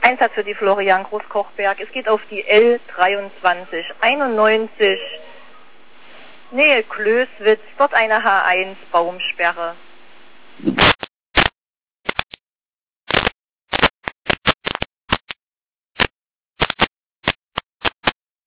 Einsatz für die Florian Großkochberg. Es geht auf die L2391, Nähe Klößwitz, dort eine H1 Baumsperre.